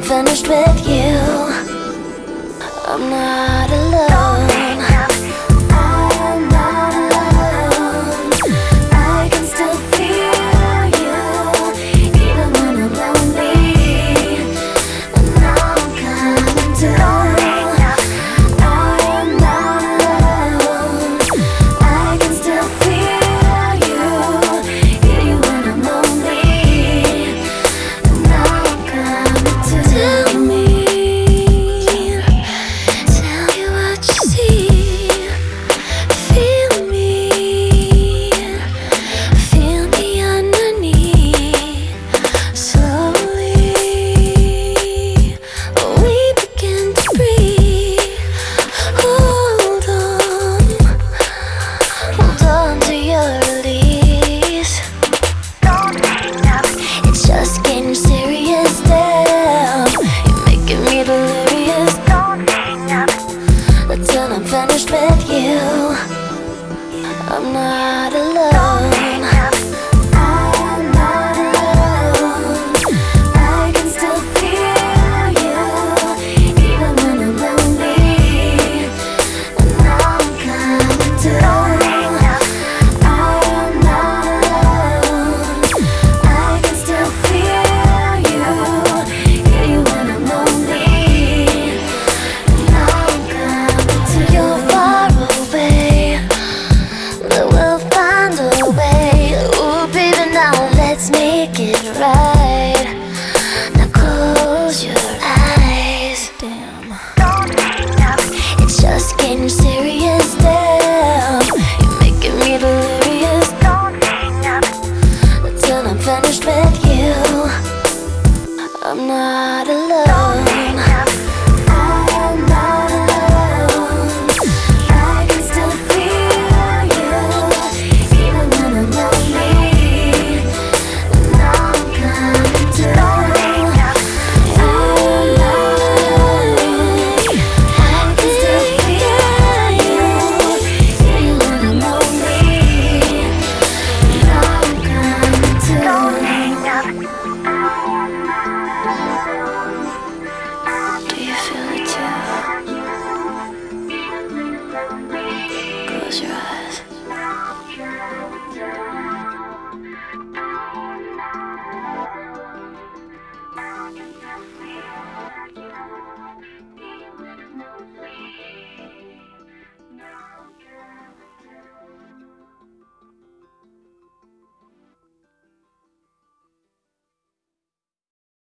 finished with you, I'm not alone. I'm not alone. I can still feel you, even when I'm lonely. And now I'm coming to. I'm not alone. I can still feel you, hear you when I'm lonely. And now I'm coming to. Tell me, tell me what you see. Feel me underneath. Slowly, we begin to breathe. Hold on to your release. It's just getting serious now. You're making me delirious. Until I'm finished with you, I'm not alone. I'm not alone. I can still feel you, even when I'm lonely. And now I'm coming to. I'm not alone. I can still feel you, hear you when I'm lonely. And now I'm coming to. You're far away, but we'll find a way. Ooh, baby, now let's make it right. Now close your eyes. Damn, it's just getting serious now. You're making me delirious. Until I'm finished with you, I'm not alone. I'm not alone. I can still feel you, even when I'm lonely. And now I'm coming to. I'm not alone. I can still feel you, even when I'm lonely. And now I'm coming to. Do you feel it too? Close your eyes.